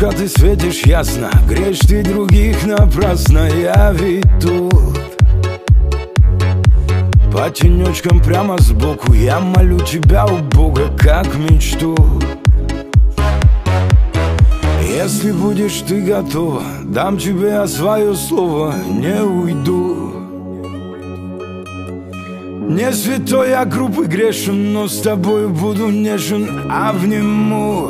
Солнышко, ты светишь ясно, греешь ты других напрасно. Я ведь тут по тенечкам прямо сбоку. Я молю тебя у Бога, как мечту. Если будешь ты готова, дам тебе свое слово, не уйду. Не святой, я груб и грешен, но с тобой буду нежен, обниму.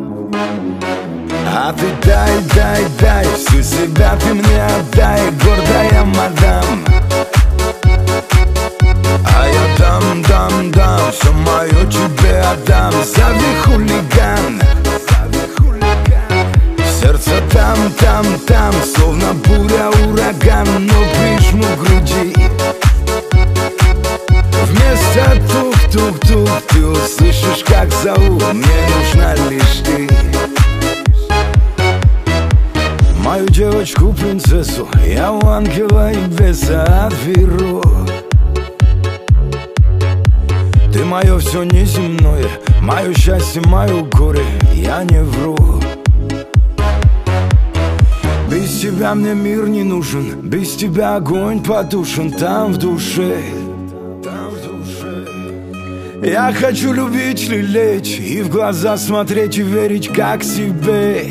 А ты дай, дай, дай, всю себя ты мне отдай, гордая мадам. А я дам, дам, дам, все мое тебе отдам. Зови хулиган. Сердце там, там, там, словно буря, ураган, но прижму к груди. Вместо тук-тук-тук ты услышишь, как зовут, мне нужна лишь ты. Мою девочку-принцессу я у ангела и беса отберу. Ты мое все неземное, мое счастье, мое горе, я не вру. Без тебя мне мир не нужен, без тебя огонь потушен там в душе. Я хочу любить, лелеять и в глаза смотреть и верить, как себе.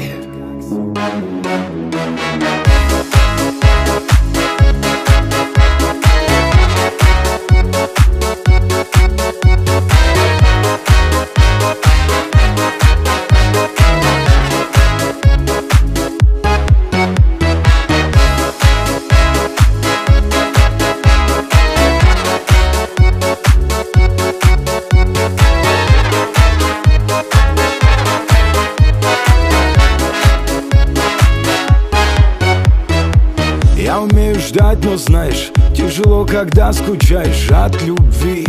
Я умею ждать, но знаешь, тяжело, когда скучаешь от любви.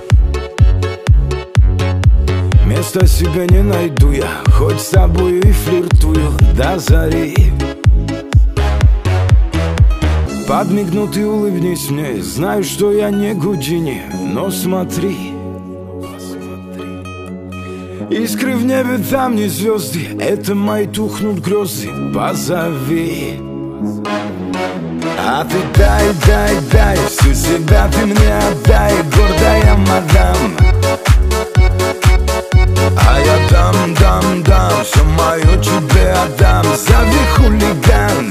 Места себе не найду я, хоть с тобой и флиртую до зари. Подмигну, ты улыбнись мне, знаю, что я не Гудини, но смотри. Искры в небе, там не звезды, это мои тухнут грезы, позови. А ты дай, дай, дай, всю себя ты мне отдай, гордая мадам. А я дам, дам, дам, все мое тебе отдам. Зови хулиган.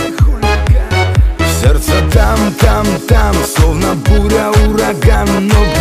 Сердце там, там, там, словно буря, ураган, но